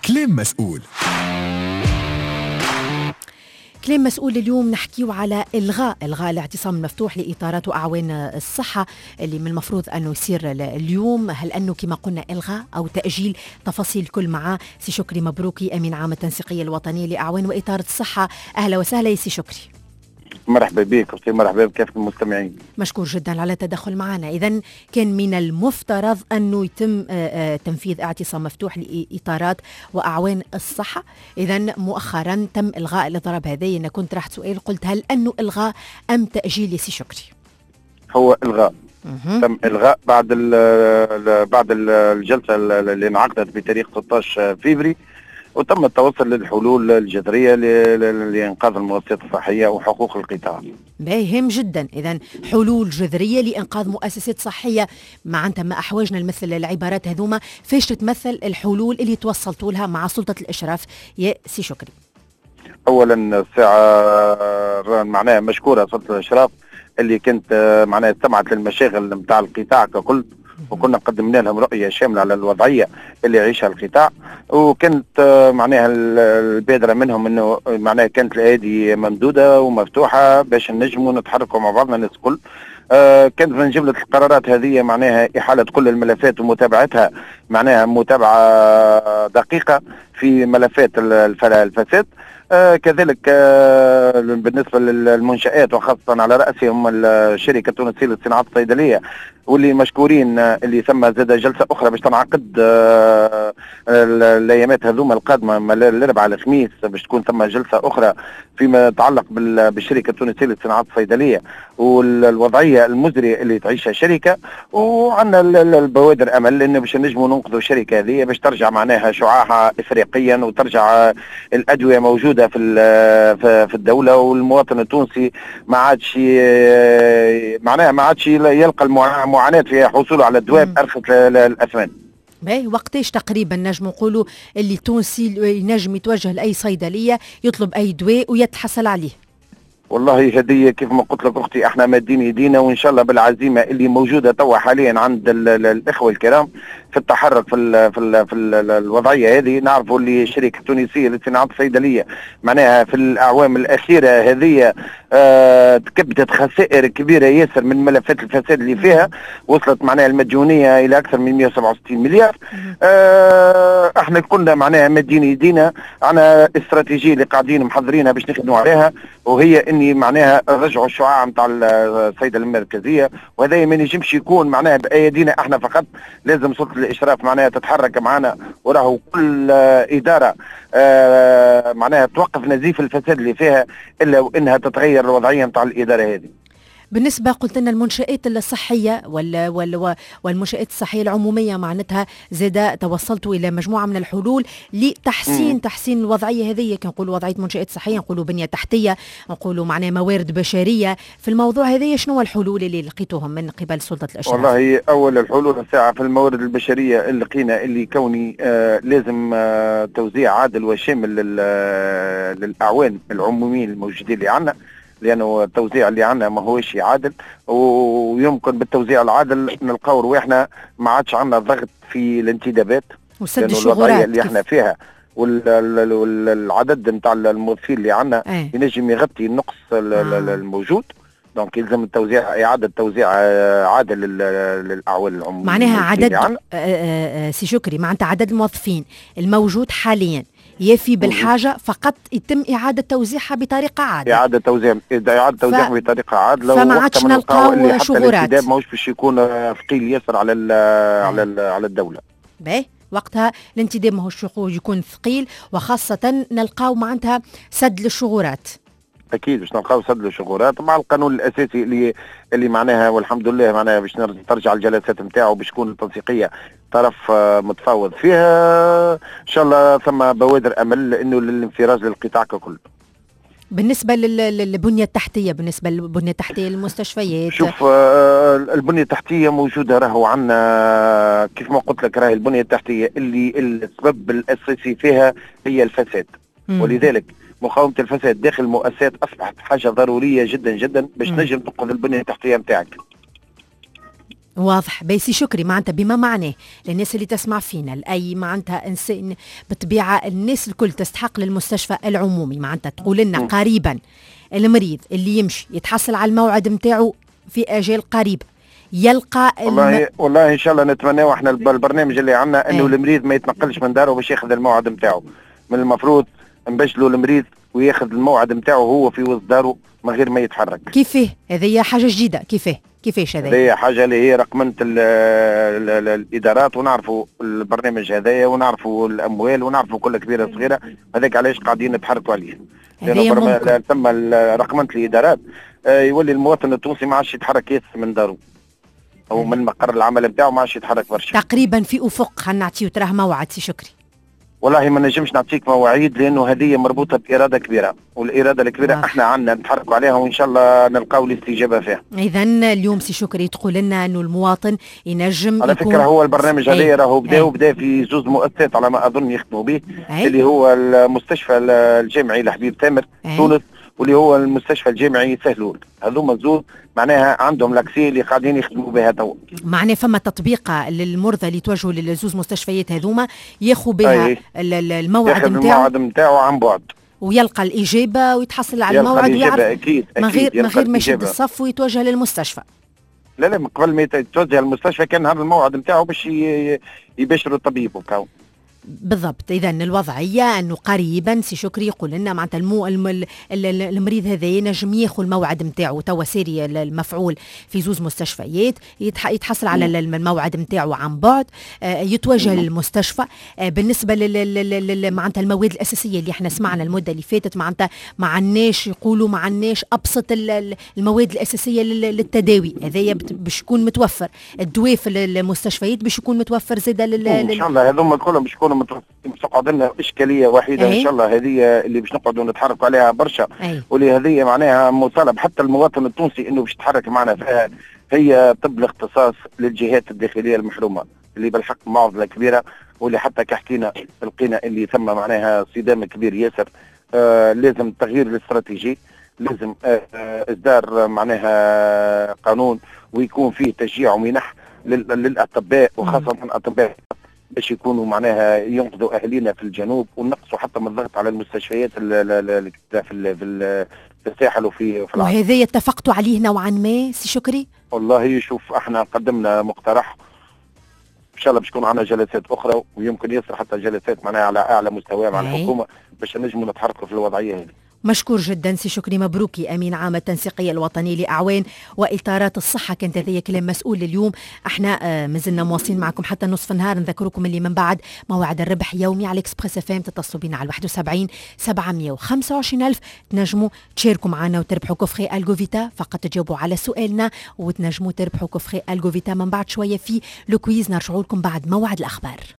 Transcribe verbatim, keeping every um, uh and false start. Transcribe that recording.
كلام مسؤول. كلام مسؤول اليوم نحكيو على إلغاء إلغاء الاعتصام المفتوح لإطارات وأعوان الصحة اللي من المفروض أنه يصير اليوم. هل أنه كما قلنا إلغاء أو تأجيل؟ تفاصيل كل معاه سي شكري مبروكي أمين عام التنسيقية الوطنية لأعوان وإطارة الصحة. أهلا وسهلا يا سي شكري. مرحبا بك وكيف مرحبا بكافة المستمعين. مشكور جدا على التدخل معنا. إذن كان من المفترض أنه يتم تنفيذ اعتصام مفتوح لإطارات وأعوان الصحة، إذن مؤخرا تم إلغاء الإضراب هذا. أنا كنت رحت سؤال قلت هل أنه إلغاء أم تأجيل يا سي شكري؟ هو إلغاء. تم إلغاء بعد ال بعد ال الجلسة اللي انعقدت بتاريخ ستة عشر فبراير، وتم التوصل للحلول الجذرية لإنقاذ المؤسسات الصحية وحقوق القطاع. باهم جدا. إذن حلول جذرية لإنقاذ مؤسسات صحية. معناتها ما أحوجنا نمثل العبارات هذوما فيش تتمثل الحلول اللي توصلتوا لها مع سلطة الإشراف يا سي شكري؟ أولا الساعة معناها مشكورة سلطة الإشراف اللي كانت معناها استمعت للمشاغل نتاع القطاع ككل، وكنا قدمنا لهم رؤية شاملة على الوضعية اللي يعيشها القطاع، وكانت معناها البادرة منهم انه معناها كانت الايادي ممدودة ومفتوحة باش نجموا نتحركوا مع بعضنا الناس الكل. آه كانت من جملة القرارات هذه معناها إحالة كل الملفات ومتابعتها، معناها متابعة دقيقة في ملفات الفساد. آه كذلك آه بالنسبة للمنشآت وخاصة على رأسهم الشركة التونسية للصناعات الصيدلية، واللي مشكورين آه اللي ثم زاد جلسة أخرى باش تنعقد آه الأيامات هذوما القادمة الأربعاء الخميس باش تكون ثم جلسة أخرى فيما يتعلق بالشركة التونسية للصناعات الصيدلية والوضعية المزرية اللي تعيشها الشركة. وعندنا البوادر أمل إنه باش نجموا ننقذوا الشركة هذه باش ترجع معناها شعاعها إفريقيا وترجع الأدوية موجودة في في الدولة، والمواطن التونسي ما عادش معناها ما عادش يلقى المعاناة في حصوله على الدواء بأرخص الأثمان. باهي وقتاش تقريبا نجم نقولوا اللي التونسي ينجم يتوجه لأي صيدلية يطلب أي دواء ويتحصل عليه؟ والله هذه كيف ما قلت لك اختي احنا مادين يدينا، وان شاء الله بالعزيمه اللي موجوده توا حاليا عند ال ال الاخوه الكرام في التحرك في ال في ال في ال الوضعيه هذه. نعرفوا اللي الشركه التونسيه للصناعات الصيدليه معناها في الاعوام الاخيره هذه آه كبدت خسائر كبيره ياسر من ملفات الفساد اللي فيها، وصلت معناها المديونيه الى اكثر من مئة وسبعة وستين مليار. آه احنا كنا معناها مادين يدينا على استراتيجيه اللي قاعدين محضرينها باش نخدموا عليها، وهي اني معناها رجعوا الشعاع نتاع الصيدله المركزيه، وهذا ما ينجمش يكون معناها بايدينا احنا فقط، لازم سلطه الاشراف معناها تتحرك معنا، وراهو كل اداره آه معناها توقف نزيف الفساد اللي فيها الا وانها تتغير الوضعيه نتاع الاداره هذه. بالنسبة قلت لنا المنشآت الصحية وال وال والمنشآت الصحية العمومية معناتها زاد توصلتوا إلى مجموعة من الحلول لتحسين مم. تحسين الوضعية هذه. كنقولوا وضعية منشآت صحية، نقولوا بنية تحتية، نقولوا معناها موارد بشرية. في الموضوع هذا شنو الحلول اللي لقيتوهم من قبل سلطة الإشراف؟ والله أول الحلول الساعة في الموارد البشرية اللي لقينا اللي كوني آه لازم آه توزيع عادل وشامل للأعوان العموميين الموجودين اللي عندنا، لأنه التوزيع اللي عندنا ما هوش عادل، ويمكن بالتوزيع العادل نلقاو رواحنا ما عادش عندنا ضغط في الانتدابات، وسد الشغورات اللي احنا فيها والعدد نتاع الموظفين اللي عندنا ايه؟ ينجم يغطي النقص آه. الموجود. دونك يلزم التوزيع إعادة توزيع عادل للأعوان العموميين. معناها عدد آآ آآ سي شكري معناتها عدد الموظفين الموجود حاليا يفي بالحاجة فقط يتم إعادة توزيعها بطريقة عادلة. إعادة توزيع إعادة توزيعها ف... بطريقة عادلة، فما عادش نلقاو شغورات. الانتداب ماهوش باش يكون ثقيل ياسر على ال على ال على الدولة. باهي وقتها الانتداب ماهوش يكون ثقيل، وخاصة نلقاو معناتها سد للشغورات. اكيد باش نلقاو سد للشغورات مع القانون الاساسي اللي اللي معناها والحمد لله معناها باش ترجع الجلسات نتاعو باش تكون التنسيقيه طرف متفاوض فيها ان شاء الله. ثم بوادر امل انه للانفراج للقطاع ككل. بالنسبة للبنية التحتية، بالنسبة للبنية التحتية للمستشفيات، شوف البنية التحتية موجودة، راهو عندنا كيف ما قلت لك راهي البنية التحتية اللي السبب الأساسي فيها هي الفساد، م- ولذلك مقاومة الفساد داخل المؤسسات أصبحت حاجة ضرورية جدا جدا باش نجم تنقذ البنية التحتية نتاعك. واضح. بيسي شكري معناتها بما معناه للناس اللي تسمع فينا لأي معناتها إنسان بطبيعة الناس الكل تستحق للمستشفى العمومي، معناتها تقول لنا قريبا المريض اللي يمشي يتحصل على الموعد متاعه في أجال قريب يلقى والله الم... والله ان شاء الله نتمناو احنا البرنامج اللي عندنا انه ايه؟ المريض ما يتنقلش من داره باش ياخذ الموعد نتاعو. من المفروض نبشلوا المريض وياخذ الموعد نتاعو هو في وسط داره من غير ما يتحرك. كيفاه؟ هذه حاجه جديده. كيفاه؟ كيفاش هذا؟ هذه حاجه اللي هي رقمنه ال ال ال الادارات، ونعرفوا البرنامج هذايا ونعرفوا الاموال ونعرفوا كل كبيره صغيره، هذاك علاش قاعدين نتحركوا عليه. لانه ثم رقمنه الادارات يولي المواطن التونسي ما عادش يتحرك ياسر من داره او من مقر العمل نتاعو، ما عادش يتحرك برشا. تقريبا في افق خلينا نعطيو تراه موعد سي شكري. والله ما نجمش نعطيك مواعيد لانه هذه مربوطه باراده كبيره، والاراده الكبيره واضح. احنا عندنا نتحركوا عليها وان شاء الله نلقاو الاستجابه فيها. اذا اليوم سي شكري تقول لنا انه المواطن ينجم على يكون فكره هو البرنامج هذا راهو بدا وبدا في زوج مؤسسات على ما اظن يخدموا به، اللي هو المستشفى الجامعي لحبيب تامر تونس واللي هو المستشفى الجامعي سهلول. هذوما زوج معناها عندهم لاكسي اللي قاعدين يخدموا بها تو. معناها فما تطبيق للمرضى اللي توجهوا للزوز مستشفيات هذوما ياخذوا بها الموعد نتاعو الموعد نتاعو عن بعد ويلقى الاجابه ويتحصل على الموعد ويعرف أكيد من غير من غير ما يشد الصف ويتوجه للمستشفى. لا لا من قبل ما يتوجه للمستشفى كان هذا الموعد نتاعو باش يبشروا الطبيب وكاو. بالضبط. اذا الوضعيه انه قريبا سي شكري يقول لنا معناتها المو الم... المريض هذا ينجم ياخذ الموعد نتاعو توا سيري المفعول في زوز مستشفيات، يتح... يتحصل على الموعد نتاعو عن بعد، آه يتوجه للمستشفى. آه بالنسبه لل... لل... لل... معناتها المواد الاساسيه اللي احنا سمعنا المده اللي فاتت معناتها ما عندناش يقولوا ما عندناش ابسط المواد الاساسيه للتداوي، هذايا باش يكون متوفر. الدواء في المستشفيات باش يكون متوفر زاده لل... ان شاء الله هذوما كلهم باش يكونوا باش تقعد لنا اشكاليه وحيده أي. ان شاء الله هذه اللي باش نقعدوا نتحركوا عليها برشا، واللي هذه معناها مطالب حتى المواطن التونسي انه باش يتحرك معنا فيها. هي طب الاختصاص للجهات الداخليه المحرومه اللي بالحق معضله كبيره، واللي حتى كحكينا لقينا اللي ثم معناها صدام كبير ياسر. آه لازم تغيير الاستراتيجي، لازم آه اصدار معناها قانون ويكون فيه تشجيع ومنح للاطباء وخاصه الاطباء باش يكونوا معناها ينقذوا اهالينا في الجنوب، ونقصوا حتى من الضغط على المستشفيات في في في الساحل وفي في العاصمه. وهذا اتفقتوا عليه نوعا ما سي شكري؟ والله شوف احنا قدمنا مقترح ان شاء الله باش يكون عندنا جلسات اخرى ويمكن يصير حتى جلسات معناها على اعلى مستوى مع الحكومه باش نجموا نتحركوا في الوضعيه هذه. مشكور جدا سي شكري مبروكي امين عام التنسيقيه الوطني لاعوان واطارات الصحه. كانت هذه كلام مسؤول اليوم. احنا آه مازلنا مواصلين معكم حتى نصف النهار. نذكركم اللي من بعد موعد الربح يومي على اكسبريس اف ام، تتصلوا بنا على واحد وسبعين سبعمية وخمسة وعشرين ألف تنجموا تشاركوا معنا وتربحوا كوفري الجوفيتا. فقط تجاوبوا على سؤالنا وتنجموا تربحوا كوفري الجوفيتا. من بعد شويه في لو كويز نرجعوا لكم بعد موعد الاخبار.